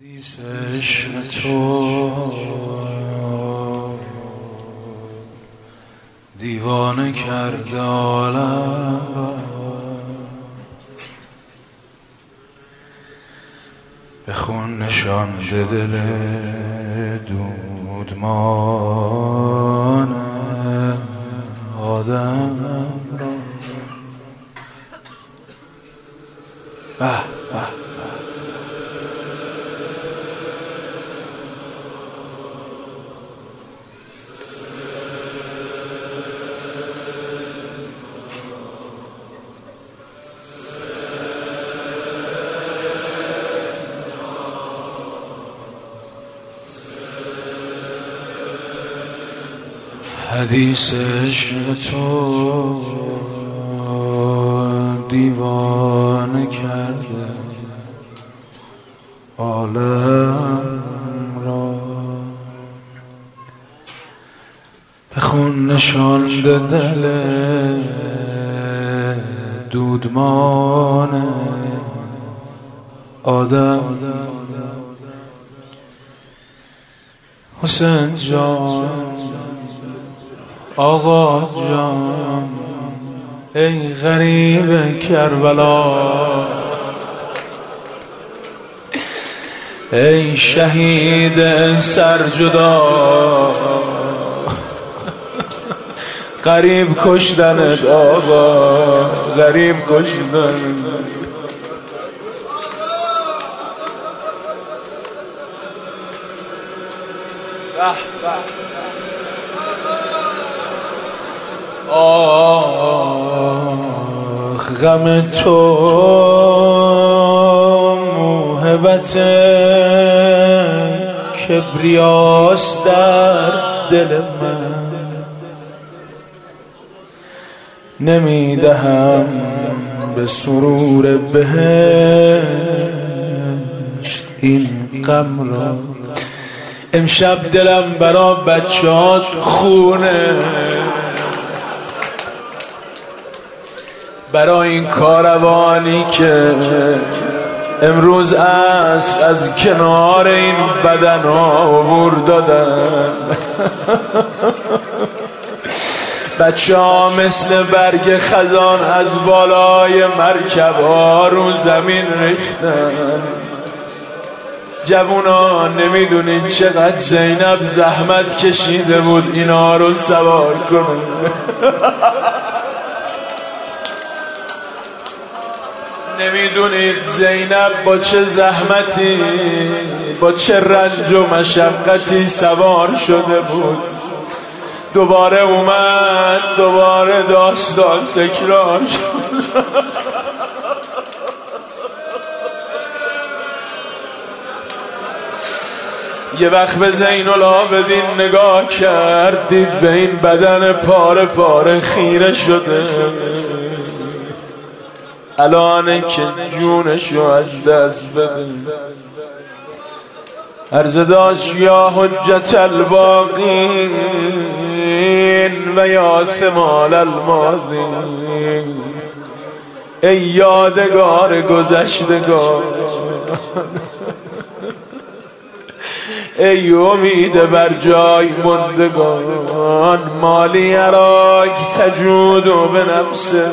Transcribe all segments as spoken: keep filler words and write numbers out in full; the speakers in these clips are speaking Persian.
حدیث عشق تو دیوانه کرده عالم، به خون نشانده دل دودمان آدم را. به به حدیث عشق تو دیوانه کرده عالم را، به خون نشانده دل دودمان آدم. حسین جان، آقا جان، ای غریب کربلا، ای شهید سرجدا، غریب کشتنت آقا، غریب کشتنت. آخ غم تو موهبت کبریاست در دل من، نمیدهم به سرور بهشت این غم را. امشب دلم برا بچه‌هات خونه، برای این کاروانی که امروز عصر از کنار این بدن ها عبور دادن. بچه ها مثل برگ خزان از بالای مرکب ها رو زمین ریختن. جوونا نمیدونین چقدر زینب زحمت کشیده بود اینا رو سوار کنه. نمیدونید زینب با چه زحمتی، با چه رنج و مشقتی سوار شده بود. دوباره اومد، دوباره داستان تکرار شد. یه وقت به زین العابدین نگاه کرد، دید به این بدن پاره پاره خیره شده، الانه که جونشو از دست بده. عرض داشت یا حجت الباقین و یا ثمال الماضین، ای یادگار گذشتگان، ای امید بر جای ماندگان، مالی اراک تجود و به نفسک،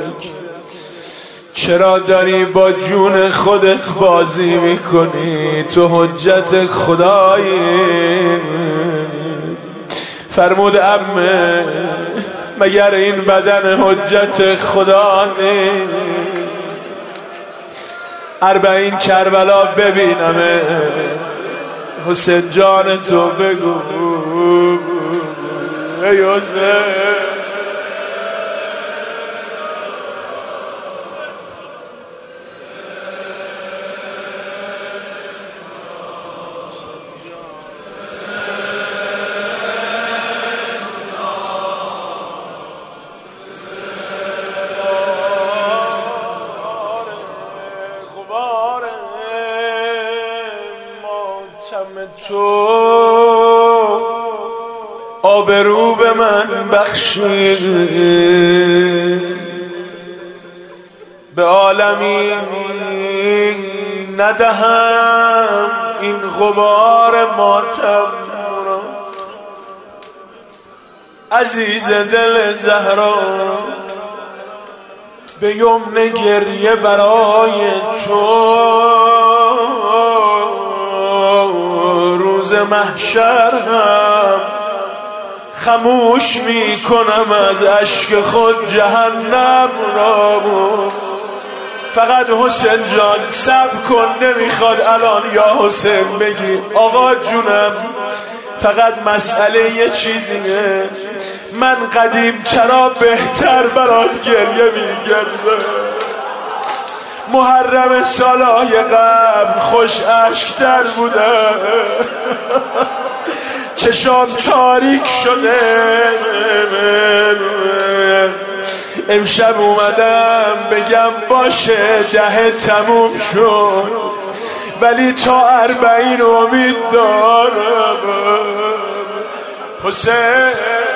چرا داری با جون خودت بازی میکنی؟ تو حجت خدایی. فرمود عمه مگر این بدن حجت خدا نیست؟ اربعین کربلا ببینمه، حسین جان تو بگو ای حسین. تو آبرو به من بخشید، به عالمی ندهم غبار ماتم را، عزیز دل زهرا به یمن گریه برای تو روز محشر هم خموش می کنم از اشک خود جهنم را. فقط حسین جان صبر کن، نمیخواد الان یا حسین بگی آقا جونم، فقط مسئله یه چیزیه، من قدیم ترا بهتر برات گریه میگردم. محرم سالهای قبل خوش عشق‌تر بودم، چشام تاریک شده، امشب اومدم بگم باشه دهه تموم شد، ولی تا اربعین امید دارم. حسین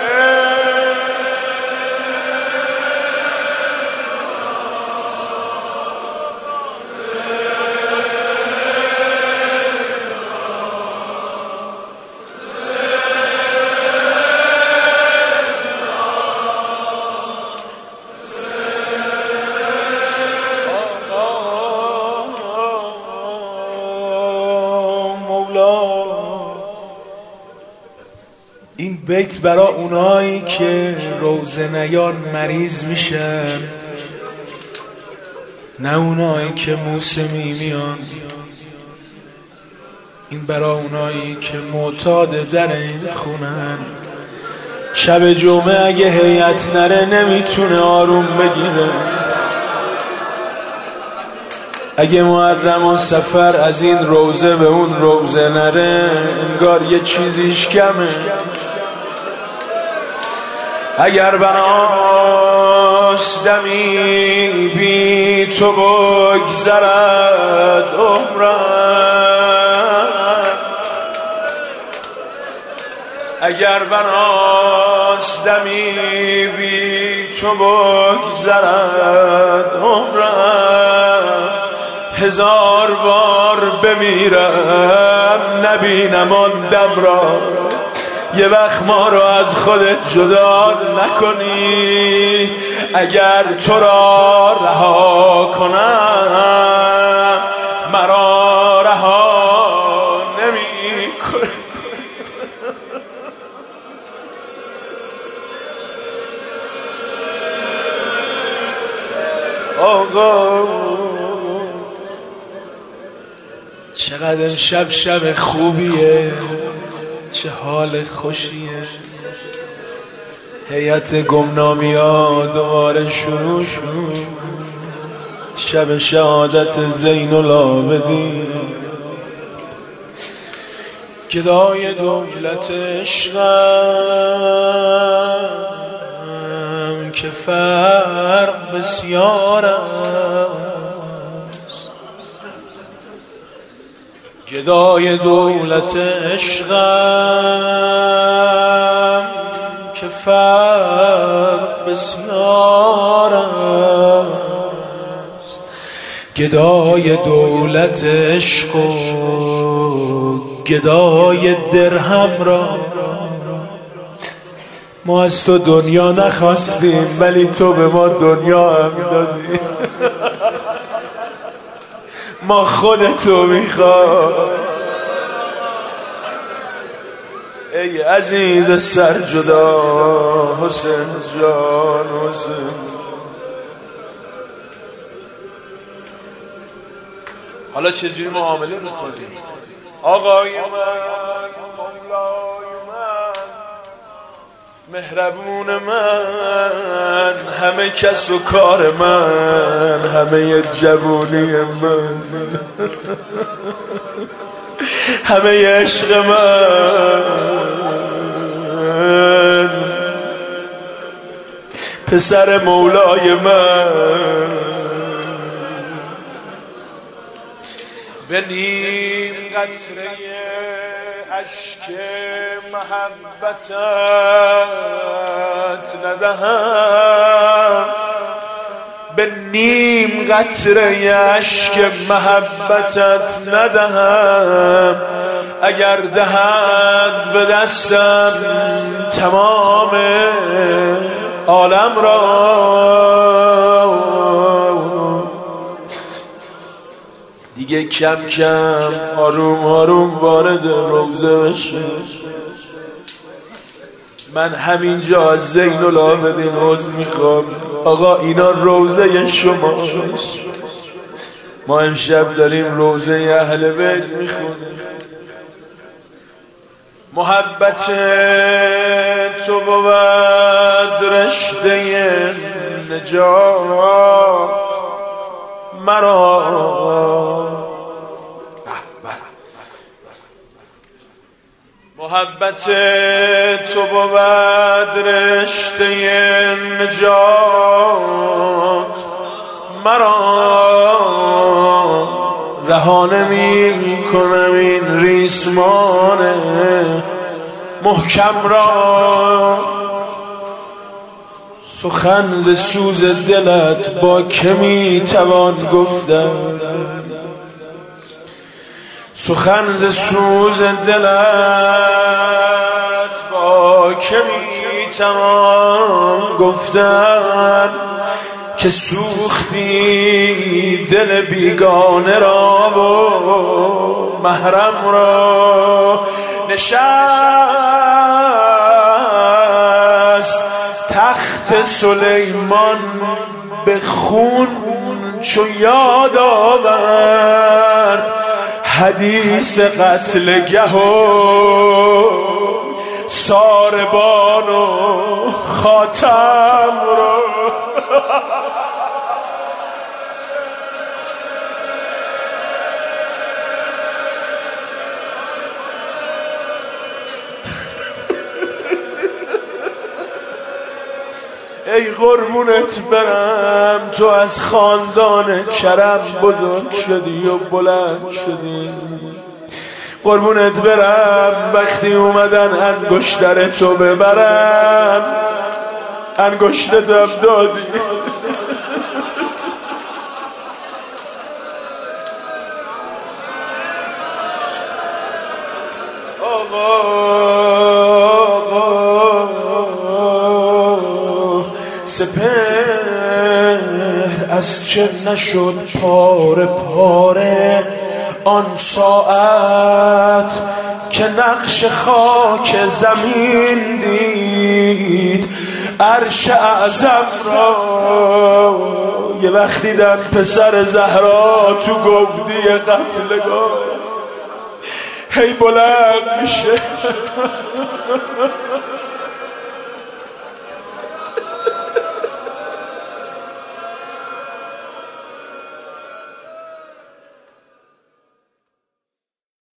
این بیت برا اونایی که روزه نیان مریض میشن، نه اونایی که موسمی میان. این برا اونایی که معتاد در این خونن، شب جمعه اگه هیئت نره نمیتونه آروم بگیره. اگه محرم و سفر از این روزه به اون روزه نره، انگار یه چیزیش کمه. اگر بناش دمی بی تو بگذرد عمرم، اگر بناش دمی بی تو بگذرد عمرم، هزار بار بمیرم نبینم آن دم را. یه وقت ما رو از خودت جدا نکنی، اگر تو را رها کنم مرا رها نمی کنی. آقا چقدر امشب شب خوبیه، چه حال خوشیه. هیئت گمنامی ها دوباره شروع شد، شب شهادت زین العابدین. گدای دولت عشقم که فرق بسیار است، گدای دولت عشقم که فرق بسیار است، گدای دولت عشق و گدای درهم را. ما از تو دنیا نخواستیم ولی تو به ما دنیا هم دادی. ما خودتو میخوام ای عزیز سر جدا حسین جان. حسین حالا چجوری معامله میکنی؟ آقای من، مولای من، مهربون من، همه کس و کار من، همه جوونی من، همه عشق من، پسر مولای من، به نیم قطره اشک محبتت ندهم، به نیم قطره اشک محبتت ندهم، اگر دهد به دستم تمام عالم را، دیگه کم کم آروم آروم وارد روزه بشه. من همینجا از زین العابدین عذر میخوام، آقا اینا روزه شماست، ما امشب داریم روزه اهل بیت میخونیم. محبت تو بود رشته نجات مرا، محبت تو بود رشته نجات مرا، رهانه می کنم این ریسمان محکم را. سخن ز سوز دلت با که می توان گفتن، سخن ز سوز دلت با که می توان گفتن، که سوختی دل بیگانه را و محرم را. نشست تخت سلیمان به خون چو یاد آورد، حدیث قتل گه و ساربان و خاتم را. ای قربونت برم، تو از خاندان کرم بزرگ شدی و بلند شدی. قربونت برم، وقتی اومدن انگشتر تو ببرن انگشتتم دادی. سپهر از چه نشد پاره پاره آن ساعت که نقش خاک زمین دید عرش اعظم را. یه وقت دیدم پسر زهرا تو گودی قتلگاه هی بلند میشه